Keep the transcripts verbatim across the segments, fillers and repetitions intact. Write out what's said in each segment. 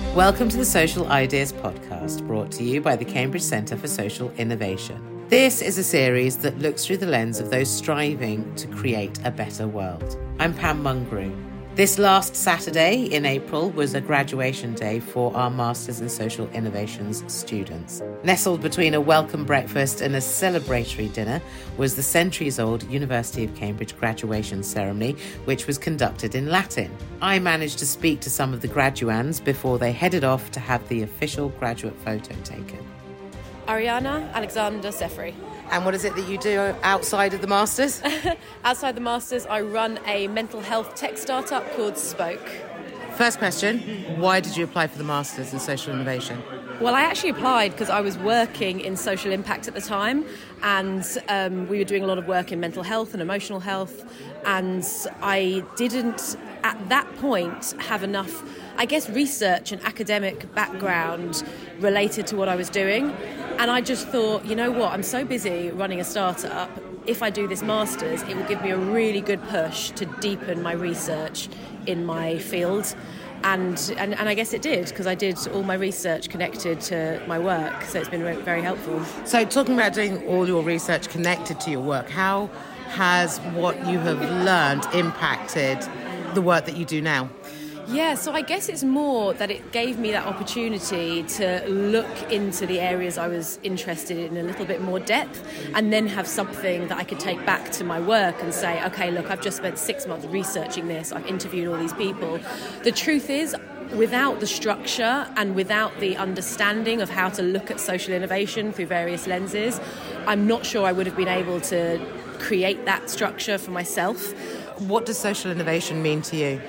Welcome to the Social Ideas Podcast, brought to you by the Cambridge Centre for Social Innovation. This is a series that looks through the lens of those striving to create a better world. I'm Pam Mungrew. This last Saturday in April was a graduation day for our Masters in Social Innovations students. Nestled between a welcome breakfast and a celebratory dinner was the centuries-old University of Cambridge graduation ceremony, which was conducted in Latin. I managed to speak to some of the graduands before they headed off to have the official graduate photo taken. Ariana Alexander Sefri. And what is it that you do outside of the Masters? Outside the Masters, I run a mental health tech startup called Spoke. First question, why did you apply for the Masters in Social Innovation? Well, I actually applied because I was working in social impact at the time, and um, we were doing a lot of work in mental health and emotional health, and I didn't, at that point, have enough, I guess, research and academic background related to what I was doing. And I just thought, you know what, I'm so busy running a startup. If I do this Masters, it will give me a really good push to deepen my research in my field. And and, and I guess it did, because I did all my research connected to my work. So it's been very helpful. So talking about doing all your research connected to your work, how has what you have learned impacted the work that you do now? Yeah, so I guess it's more that it gave me that opportunity to look into the areas I was interested in a little bit more depth, and then have something that I could take back to my work and say, okay, look, I've just spent six months researching this, I've interviewed all these people. The truth is, without the structure and without the understanding of how to look at social innovation through various lenses, I'm not sure I would have been able to create that structure for myself. What does social innovation mean to you?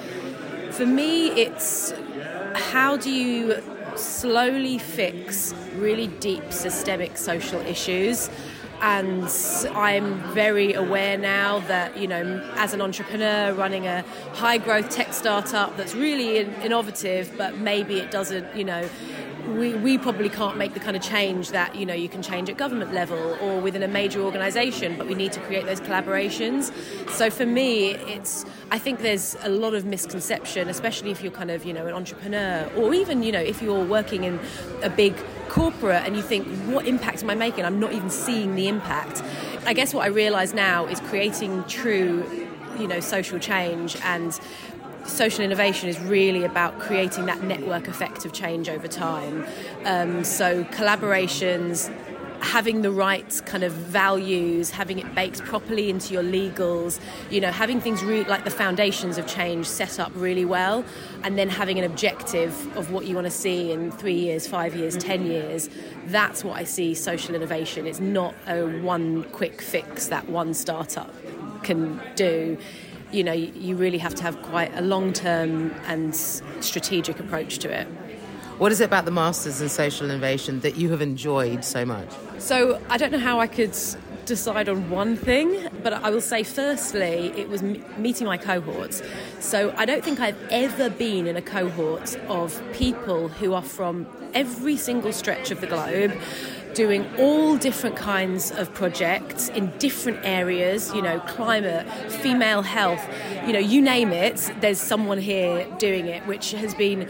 For me, it's how do you slowly fix really deep systemic social issues. And I'm very aware now that, you know, as an entrepreneur running a high-growth tech startup that's really in- innovative, but maybe it doesn't, you know, we, we probably can't make the kind of change that, you know, you can change at government level or within a major organisation, but we need to create those collaborations. So for me, it's, I think there's a lot of misconception, especially if you're kind of, you know, an entrepreneur, or even, you know, if you're working in a big corporate and you think, what impact am I making? I'm not even seeing the impact. I guess what I realise now is creating true, you know, social change, and social innovation is really about creating that network effect of change over time. Um, so collaborations, having the right kind of values, having it baked properly into your legals, you know, having things re- like the foundations of change set up really well, and then having an objective of what you want to see in three years, five years, ten years. That's what I see social innovation. It's not a one quick fix that one startup can do. You know, you really have to have quite a long-term and strategic approach to it. What is it about the Masters in Social Innovation that you have enjoyed so much? So I don't know how I could decide on one thing, but I will say firstly, it was m- meeting my cohorts. So I don't think I've ever been in a cohort of people who are from every single stretch of the globe, doing all different kinds of projects in different areas, you know, climate, female health, you know, you name it, there's someone here doing it, which has been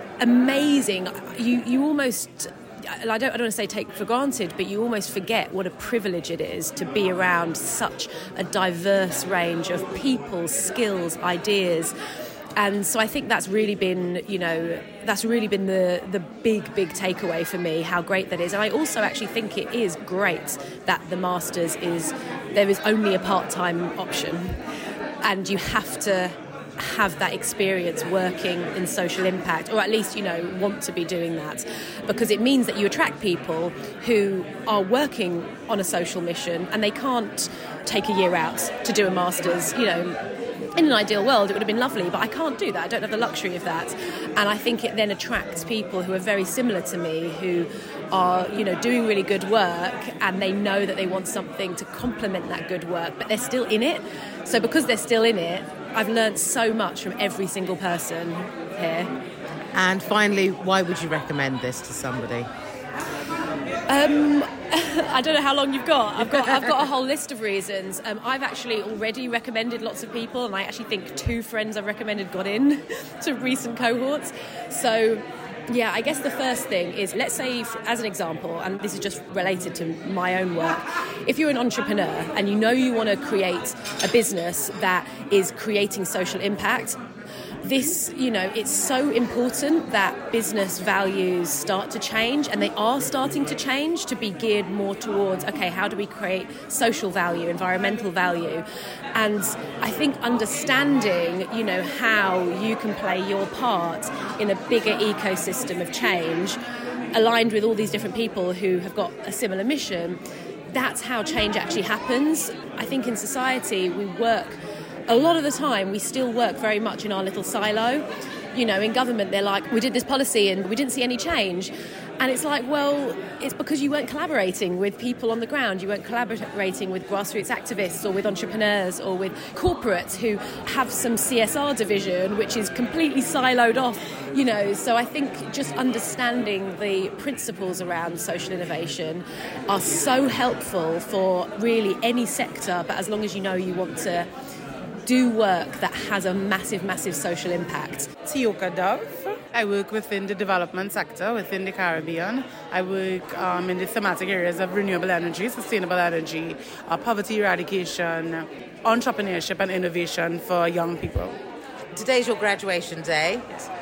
amazing. You you almost, I don't, I don't want to say take for granted, but you almost forget what a privilege it is to be around such a diverse range of people, skills, ideas. And so I think that's really been, you know, that's really been the, the big, big takeaway for me, how great that is. And I also actually think it is great that the Masters is, there is only a part-time option. And you have to have that experience working in social impact, or at least, you know, want to be doing that, because it means that you attract people who are working on a social mission and they can't take a year out to do a Masters, you know. In an ideal world, it would have been lovely, but I can't do that. I don't have the luxury of that. And I think it then attracts people who are very similar to me, who are, you know, doing really good work, and they know that they want something to complement that good work, but they're still in it. So because they're still in it, I've learned so much from every single person here. And finally, why would you recommend this to somebody? Um, I don't know how long you've got. I've got I've got a whole list of reasons. Um, I've actually already recommended lots of people, and I actually think two friends I've recommended got in to recent cohorts. So Yeah, I guess the first thing is, let's say, if, as an example, and this is just related to my own work, if you're an entrepreneur and you know you want to create a business that is creating social impact, this, you know, it's so important that business values start to change, and they are starting to change to be geared more towards, okay, how do we create social value, environmental value? And I think understanding, you know, how you can play your part in a bigger ecosystem of change, aligned with all these different people who have got a similar mission, that's how change actually happens. I think in society we work, a lot of the time we still work very much in our little silo. You know, in government they're like, we did this policy and we didn't see any change. And it's like, well, it's because you weren't collaborating with people on the ground. You weren't collaborating with grassroots activists or with entrepreneurs or with corporates who have some C S R division, which is completely siloed off, you know. So I think just understanding the principles around social innovation are so helpful for really any sector, but as long as you know you want to do work that has a massive, massive social impact. Tioka Dove. I work within the development sector within the Caribbean. I work um, in the thematic areas of renewable energy, sustainable energy, uh, poverty eradication, entrepreneurship and innovation for young people. Today's your graduation day.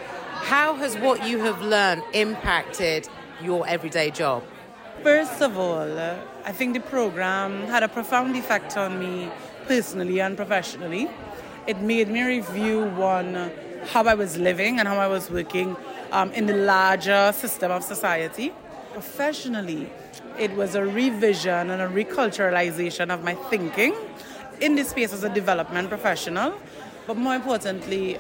How has what you have learned impacted your everyday job? First of all, uh, I think the program had a profound effect on me personally and professionally. It made me review, one, how I was living and how I was working um, in the larger system of society. Professionally, it was a revision and a reculturalization of my thinking in the space as a development professional, but more importantly,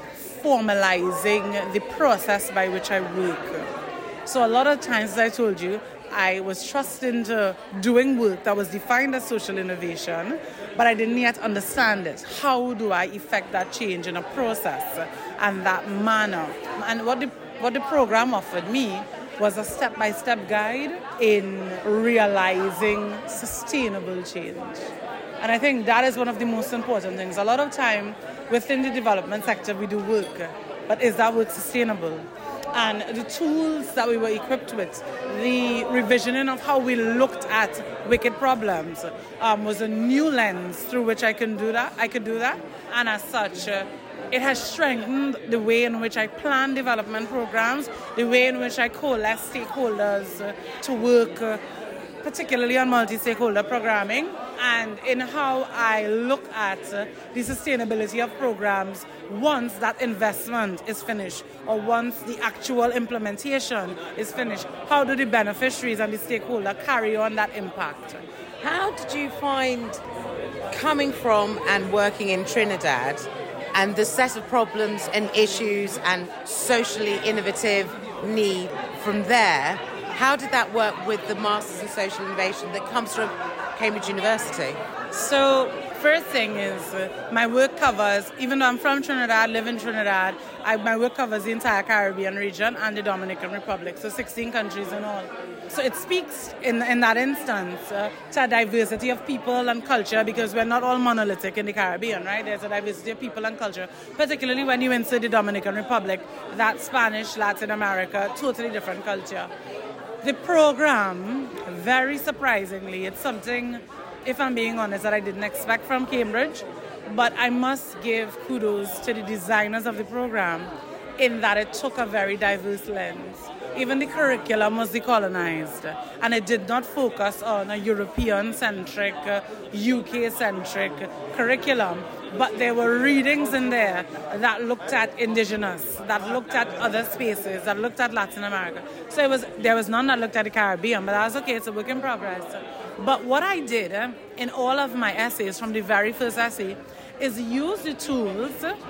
formalizing the process by which I work. So a lot of times, as I told you, I was thrust into doing work that was defined as social innovation, but I didn't yet understand it. How do I effect that change in a process and that manner? And what the, what the program offered me was a step-by-step guide in realizing sustainable change. And I think that is one of the most important things. A lot of time within the development sector we do work, but is that work sustainable? And the tools that we were equipped with, the revisioning of how we looked at wicked problems um, was a new lens through which I can do that. I could do that, and as such, uh, it has strengthened the way in which I plan development programs, the way in which I coalesce stakeholders uh, to work, uh, particularly on multi-stakeholder programming, and in how I look at uh, the sustainability of programs once that investment is finished or once the actual implementation is finished. How do the beneficiaries and the stakeholder carry on that impact? How did you find coming from and working in Trinidad and the set of problems and issues and socially innovative need from there? How did that work with the Masters in Social Innovation that comes from Cambridge University? So, first thing is, uh, my work covers, even though I'm from Trinidad, live in Trinidad, I, my work covers the entire Caribbean region and the Dominican Republic, so sixteen countries in all. So it speaks in, in that instance uh, to a diversity of people and culture, because we're not all monolithic in the Caribbean, right? There's a diversity of people and culture, particularly when you enter the Dominican Republic, that Spanish, Latin America, totally different culture. The program, very surprisingly, it's something, if I'm being honest, that I didn't expect from Cambridge, but I must give kudos to the designers of the program in that it took a very diverse lens. Even the curriculum was decolonized, and it did not focus on a European-centric, uh, U K-centric curriculum, but there were readings in there that looked at indigenous, that looked at other spaces, that looked at Latin America. So it was there was none that looked at the Caribbean, but that's okay, it's a work in progress. But what I did uh, in all of my essays, from the very first essay, is use the tools,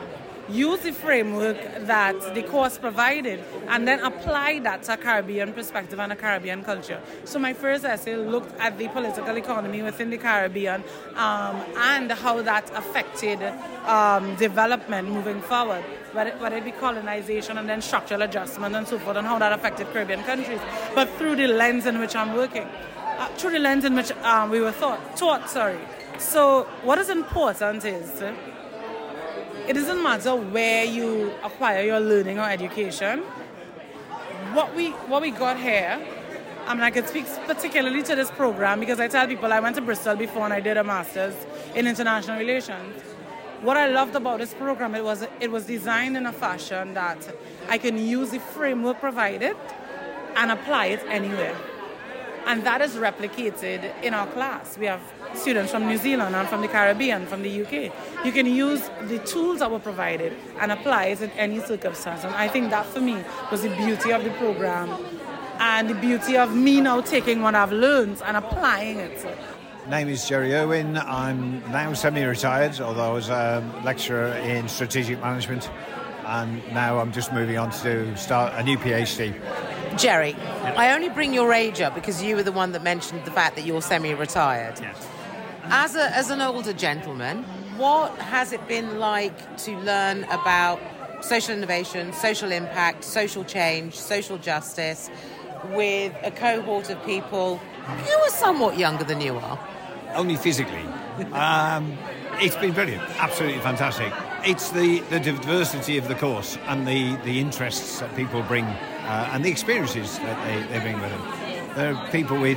use the framework that the course provided, and then apply that to a Caribbean perspective and a Caribbean culture. So my first essay looked at the political economy within the Caribbean um, and how that affected um, development moving forward, whether, whether it be colonization and then structural adjustment and so forth, and how that affected Caribbean countries, but through the lens in which I'm working, uh, through the lens in which um, we were taught, taught, sorry. So what is important is, uh, it doesn't matter where you acquire your learning or education. what we what we got here, I mean, I can speak particularly to this program because I tell people I went to Bristol before and I did a master's in international relations. What I loved about this program, it was it was designed in a fashion that I can use the framework provided and apply it anywhere. And that is replicated in our class. We have students from New Zealand and from the Caribbean, from the U K. You can use the tools that were provided and apply it in any circumstance. And I think that for me was the beauty of the program and the beauty of me now taking what I've learned and applying it. Name is Jerry Irwin. I'm now semi-retired, although I was a lecturer in strategic management, and now I'm just moving on to start a new PhD. Jerry, yeah. I only bring your age up because you were the one that mentioned the fact that you're semi-retired. Yes. As a, as an older gentleman, what has it been like to learn about social innovation, social impact, social change, social justice with a cohort of people who are somewhat younger than you are? Only physically. um, it's been brilliant, absolutely fantastic. It's the, the diversity of the course and the, the interests that people bring uh, and the experiences that they, they bring with them. There are people with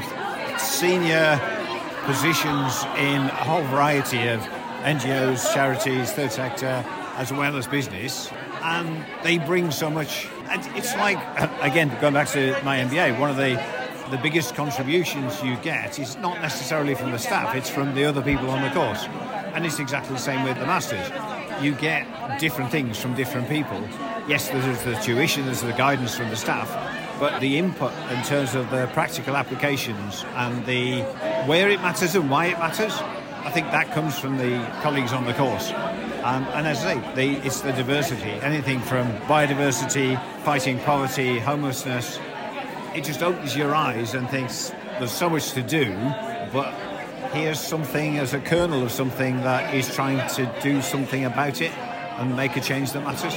senior positions in a whole variety of N G Os, charities, third sector, as well as business, and they bring so much. And it's like, again, going back to my M B A, one of the the biggest contributions you get is not necessarily from the staff, it's from the other people on the course. And it's exactly the same with the Masters. You get different things from different people. Yes, there's the tuition, there's the guidance from the staff, but the input in terms of the practical applications and the where it matters and why it matters, I think that comes from the colleagues on the course. Um, and as I say, the, it's the diversity, anything from biodiversity, fighting poverty, homelessness. It just opens your eyes and thinks there's so much to do, but here's something as a kernel of something that is trying to do something about it and make a change that matters.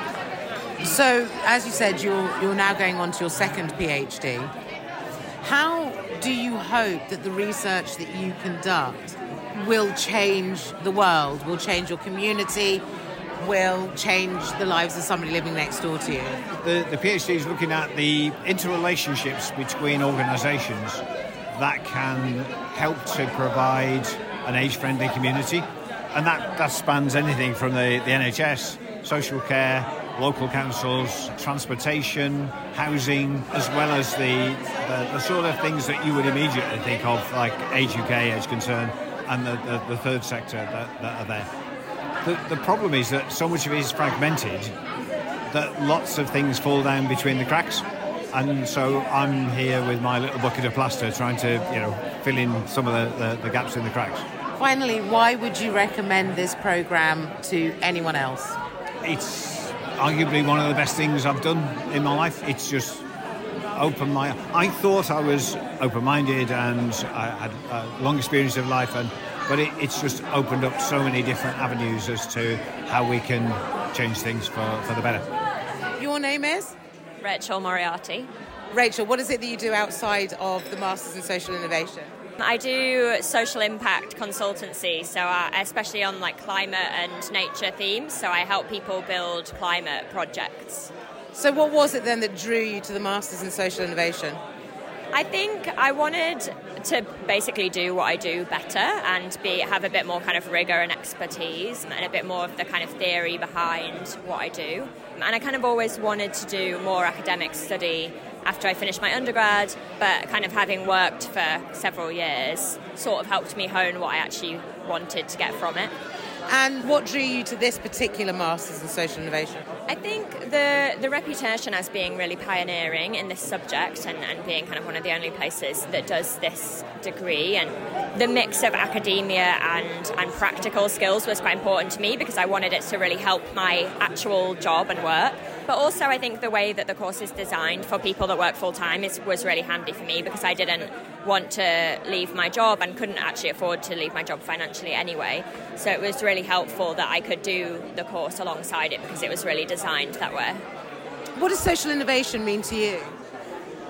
So, as you said, you're you're now going on to your second PhD. How do you hope that the research that you conduct will change the world, will change your community, will change the lives of somebody living next door to you? The, the PhD is looking at the interrelationships between organisations that can help to provide an age-friendly community. And that, that spans anything from the, the N H S, social care, local councils, transportation, housing, as well as the, the, the sort of things that you would immediately think of, like Age U K, Age Concern, and the, the, the third sector that, that are there. The, the problem is that so much of it is fragmented that lots of things fall down between the cracks. And so I'm here with my little bucket of plaster trying to, you know, fill in some of the, the, the gaps in the cracks. Finally, why would you recommend this programme to anyone else? It's arguably one of the best things I've done in my life. It's just opened my... I thought I was open-minded and I had a long experience of life, and but it, it's just opened up so many different avenues as to how we can change things for, for the better. Your name is? Rachel Moriarty. Rachel, what is it that you do outside of the Masters in Social Innovation? I do social impact consultancy, so uh, especially on like climate and nature themes. So I help people build climate projects. So what was it then that drew you to the Masters in Social Innovation? I think I wanted to basically do what I do better and be have a bit more kind of rigor and expertise and a bit more of the kind of theory behind what I do. And I kind of always wanted to do more academic study after I finished my undergrad, but kind of having worked for several years sort of helped me hone what I actually wanted to get from it. And what drew you to this particular Masters in Social Innovation? I think the the reputation as being really pioneering in this subject and, and being kind of one of the only places that does this degree, and the mix of academia and, and practical skills was quite important to me because I wanted it to really help my actual job and work. But also I think the way that the course is designed for people that work full-time is, was really handy for me because I didn't want to leave my job and couldn't actually afford to leave my job financially anyway. So it was really helpful that I could do the course alongside it because it was really designed that way. What does social innovation mean to you?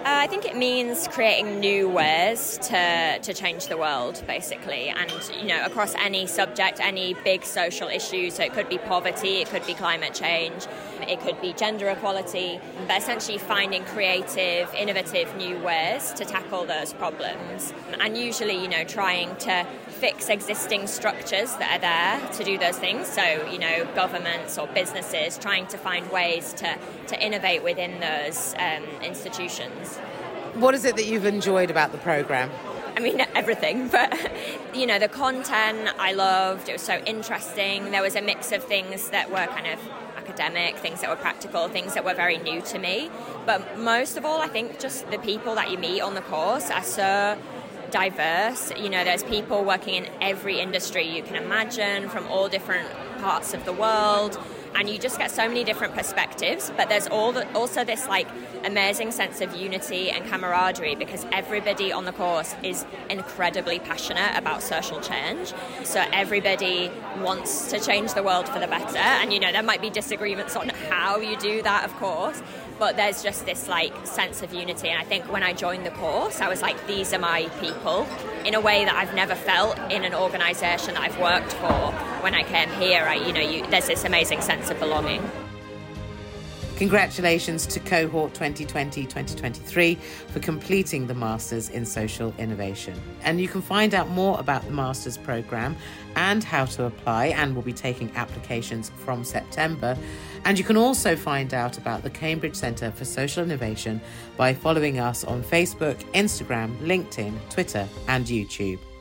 Uh, I think it means creating new ways to, to change the world, basically, and, you know, across any subject, any big social issue. So it could be poverty, it could be climate change, it could be gender equality, but essentially finding creative, innovative new ways to tackle those problems. And usually, you know, trying to fix existing structures that are there to do those things. So, you know, governments or businesses trying to find ways to, to innovate within those um, institutions. What is it that you've enjoyed about the programme? I mean, everything, but, you know, the content I loved. It was so interesting. There was a mix of things that were kind of academic, things that were practical, things that were very new to me. But most of all, I think just the people that you meet on the course are so diverse. You know, there's people working in every industry you can imagine from all different parts of the world, and you just get so many different perspectives. But there's all the, also this like amazing sense of unity and camaraderie, because everybody on the course is incredibly passionate about social change. So everybody wants to change the world for the better, and you know, there might be disagreements on how you do that, of course, but there's just this like sense of unity. And I think when I joined the course, I was like, these are my people, in a way that I've never felt in an organisation that I've worked for. When I came here, I, you know, you, there's this amazing sense of belonging. Congratulations to cohort twenty twenty twenty twenty-three for completing the Masters in Social Innovation. And you can find out more about the Masters programme and how to apply, and we'll be taking applications from September. And you can also find out about the Cambridge Centre for Social Innovation by following us on Facebook, Instagram, LinkedIn, Twitter and YouTube.